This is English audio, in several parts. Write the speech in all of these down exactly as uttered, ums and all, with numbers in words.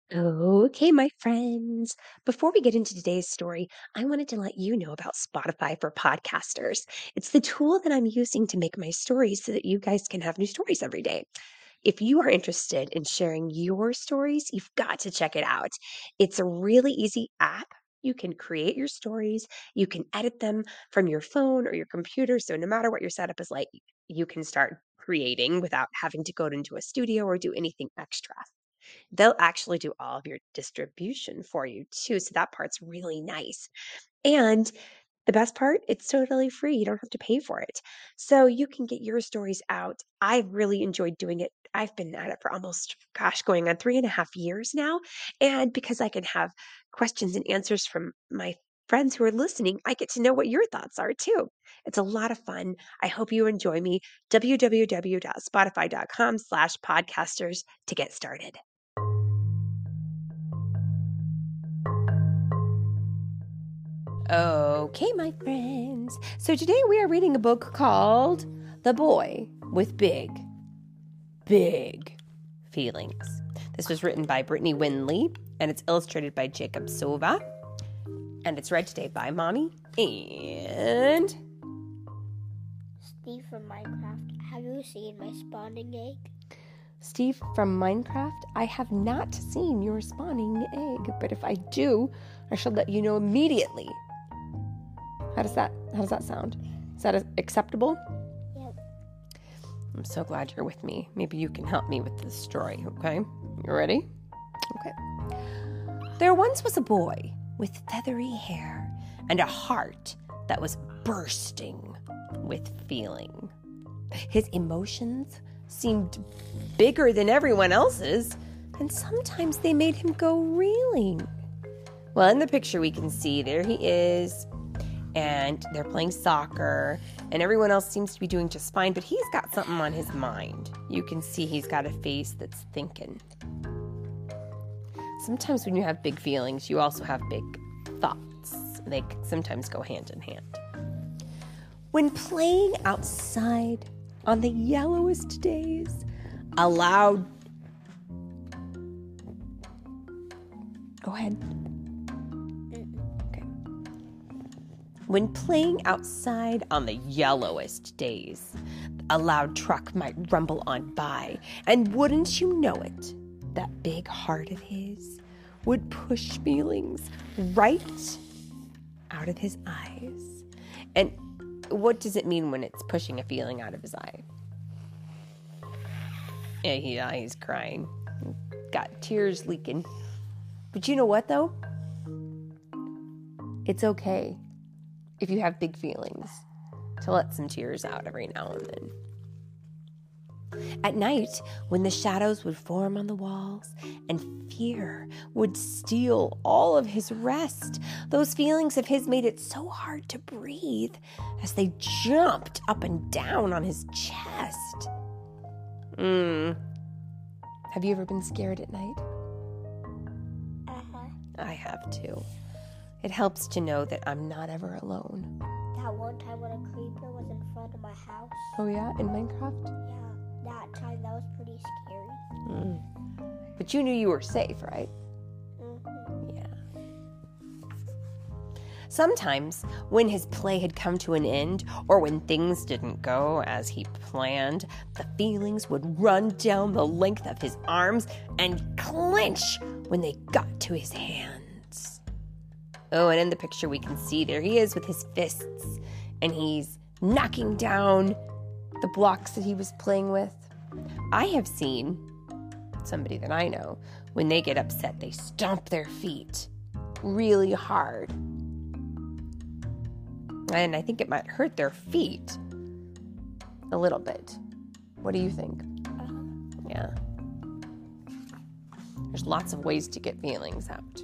Okay, my friends. Before we get into today's story, I wanted to let you know about Spotify for podcasters. It's the tool that I'm using to make my stories so that you guys can have new stories every day. If you are interested in sharing your stories, you've got to check it out. It's a really easy app. You can create your stories, you can edit them from your phone or your computer. So, no matter what your setup is like, you can start creating without having to go into a studio or do anything extra. They'll actually do all of your distribution for you too, so that part's really nice. And the best part, it's totally free. You don't have to pay for it. So you can get your stories out. I've really enjoyed doing it. I've been at it for almost, gosh, going on three and a half years now. And because I can have questions and answers from my friends who are listening, I get to know what your thoughts are too. It's a lot of fun. I hope you enjoy me. www.spotify.com slash podcasters to get started. Okay, my friends. So today we are reading a book called The Boy with Big, Big Feelings. This was written by Brittany Winley, and it's illustrated by Jacob Sova. And it's read today by Mommy and Steve from Minecraft. Have you seen my spawning egg? Steve from Minecraft. I have not seen your spawning egg, but if I do, I shall let you know immediately. How does that how does that sound? Is that acceptable? Yep. I'm so glad you're with me. Maybe you can help me with this story, okay? You ready? Okay. There once was a boy with feathery hair and a heart that was bursting with feeling. His emotions seemed bigger than everyone else's, and sometimes they made him go reeling. Well, in the picture we can see there he is, and they're playing soccer, and everyone else seems to be doing just fine, but he's got something on his mind. You can see he's got a face that's thinking. Sometimes when you have big feelings, you also have big thoughts. They sometimes go hand in hand. When playing outside on the yellowest days, a loud... Go ahead. When playing outside on the yellowest days, a loud truck might rumble on by, and wouldn't you know it, that big heart of his would push feelings right out of his eyes. And what does it mean when it's pushing a feeling out of his eye? Yeah, he, uh, he's crying. Got tears leaking. But you know what, though? It's okay if you have big feelings to let some tears out every now and then. At night, when the shadows would form on the walls and fear would steal all of his rest, those feelings of his made it so hard to breathe as they jumped up and down on his chest. Mm. Have you ever been scared at night? Uh-huh. I have too. It helps to know that I'm not ever alone. That one time when a creeper was in front of my house. Oh yeah, in Minecraft? Yeah, that time that was pretty scary. Mm. But you knew you were safe, right? Mm-hmm. Yeah. Sometimes, when his play had come to an end, or when things didn't go as he planned, the feelings would run down the length of his arms and clench when they got to his hands. Oh, and in the picture we can see there he is with his fists, and he's knocking down the blocks that he was playing with. I have seen somebody that I know, when they get upset, they stomp their feet really hard. And I think it might hurt their feet a little bit. What do you think? Uh-huh. Yeah. There's lots of ways to get feelings out.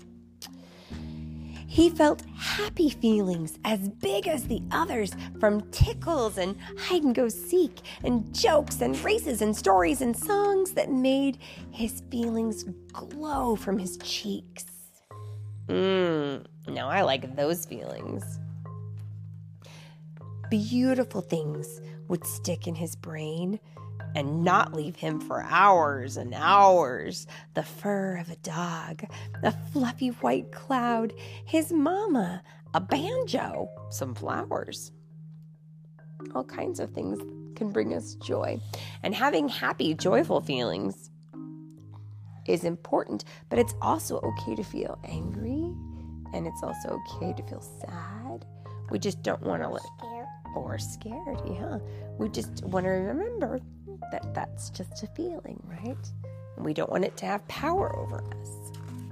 He felt happy feelings as big as the others, from tickles and hide-and-go-seek and jokes and races and stories and songs that made his feelings glow from his cheeks. Mmm, now I like those feelings. Beautiful things would stick in his brain and not leave him for hours and hours. The fur of a dog, a fluffy white cloud, his mama, a banjo, some flowers. All kinds of things can bring us joy. And having happy, joyful feelings is important, but it's also okay to feel angry, and it's also okay to feel sad. We just don't want to let Scared. or scared, yeah. We just want to remember that that's just a feeling, right? And we don't want it to have power over us.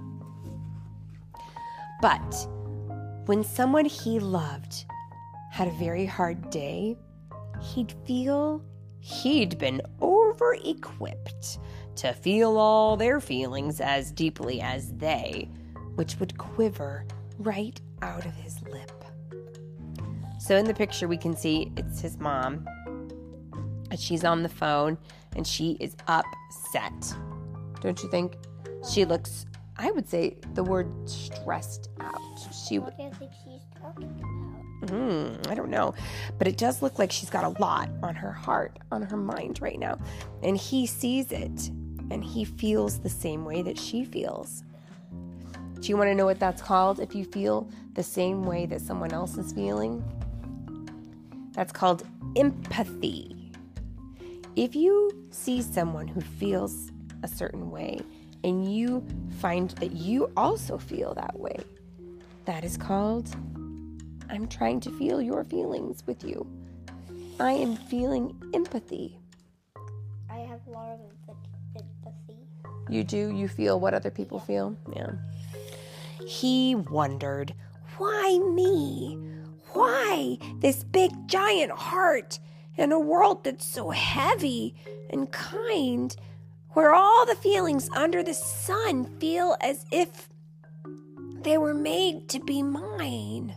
But when someone he loved had a very hard day, he'd feel he'd been over-equipped to feel all their feelings as deeply as they, which would quiver right out of his lip. So in the picture we can see it's his mom, and she's on the phone, and she is upset. Don't you think? She looks, I would say the word stressed out. She What do you think she's talking about? Mm, I don't know, but it does look like she's got a lot on her heart, on her mind right now. And he sees it, and he feels the same way that she feels. Do you want to know what that's called? If you feel the same way that someone else is feeling, that's called empathy. If you see someone who feels a certain way, and you find that you also feel that way, that is called, I'm trying to feel your feelings with you. I am feeling empathy. I have a lot of empathy. You do? You feel what other people feel? Yeah. He wondered, why me? Why this big giant heart in a world that's so heavy and kind, where all the feelings under the sun feel as if they were made to be mine?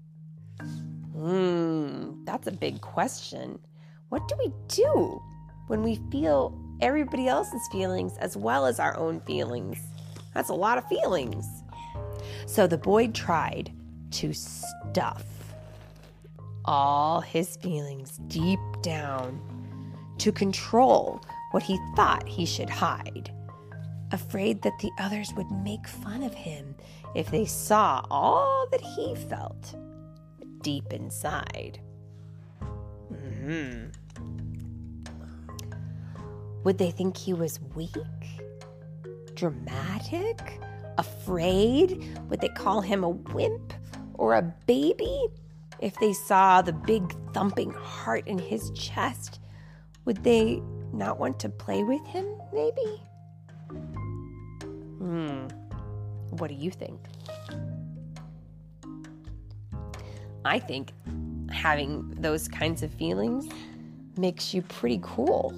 Hmm, that's a big question. What do we do when we feel everybody else's feelings as well as our own feelings? That's a lot of feelings. So the boy tried to stuff all his feelings deep down, to control what he thought he should hide, afraid that the others would make fun of him if they saw all that he felt deep inside. Mm-hmm. Would they think he was weak? Dramatic? Afraid? Would they call him a wimp or a baby? If they saw the big thumping heart in his chest, would they not want to play with him, maybe? Hmm. What do you think? I think having those kinds of feelings makes you pretty cool.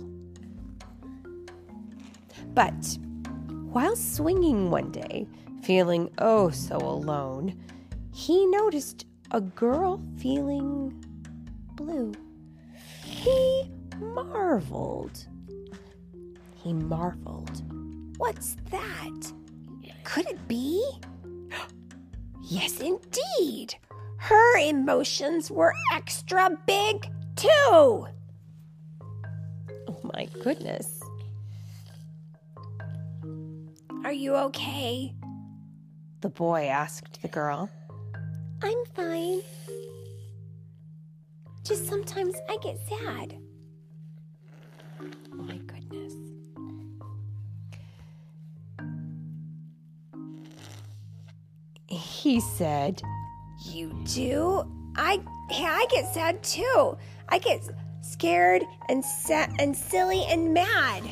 But while swinging one day, feeling oh so alone, he noticed a girl feeling blue. He marveled. He marveled. What's that? Could it be? Yes, indeed. Her emotions were extra big, too. Oh, my goodness. Are you okay? The boy asked the girl. I'm fine. Just sometimes I get sad. Oh, my goodness. He said, you do? I yeah, I get sad too. I get scared and sad and silly and mad.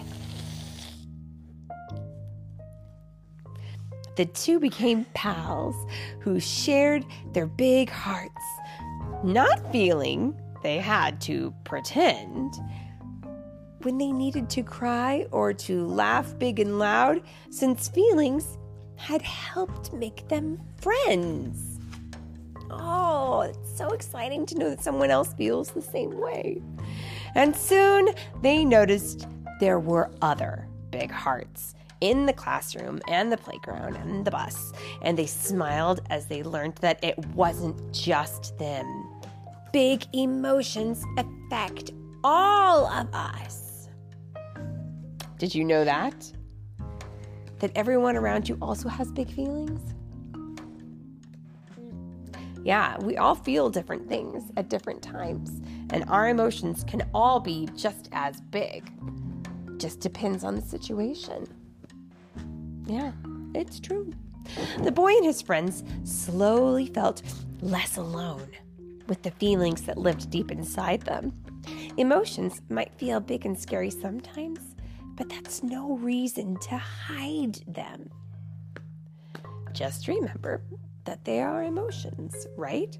The two became pals who shared their big hearts, not feeling they had to pretend. When they needed to cry or to laugh big and loud, since feelings had helped make them friends. Oh, it's so exciting to know that someone else feels the same way. And soon they noticed there were other big hearts in the classroom and the playground and the bus, and they smiled as they learned that it wasn't just them. Big emotions affect all of us. Did you know that? That everyone around you also has big feelings? Yeah, we all feel different things at different times, and our emotions can all be just as big. Just depends on the situation. Yeah, it's true. The boy and his friends slowly felt less alone with the feelings that lived deep inside them. Emotions might feel big and scary sometimes, but that's no reason to hide them. Just remember that they are emotions, right?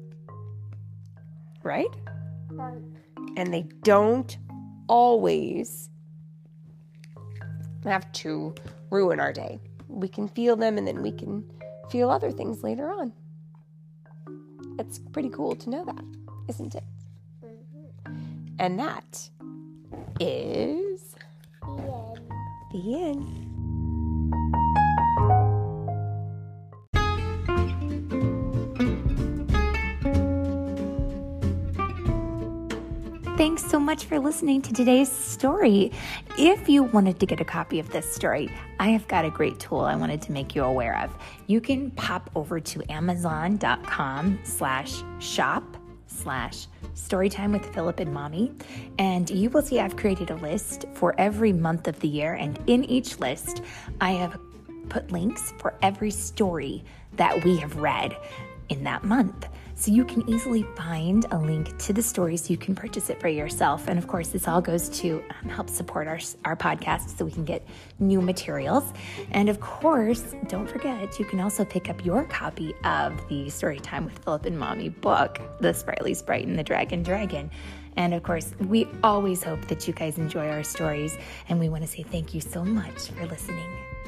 Right? And they don't always have to ruin our day. We can feel them and then we can feel other things later on. It's pretty cool to know that, isn't it? Mm-hmm. And that is The end. the end. Thanks so much for listening to today's story. If you wanted to get a copy of this story, I have got a great tool I wanted to make you aware of. You can pop over to amazon.com slash shop slash storytime with Philip and Mommy, and you will see I've created a list for every month of the year, and in each list, I have put links for every story that we have read in that month. So you can easily find a link to the story so you can purchase it for yourself. And of course, this all goes to um, help support our, our podcast so we can get new materials. And of course, don't forget, you can also pick up your copy of the Storytime with Philip and Mommy book, The Sprightly Sprite and the Dragon Dragon. And of course, we always hope that you guys enjoy our stories. And we want to say thank you so much for listening.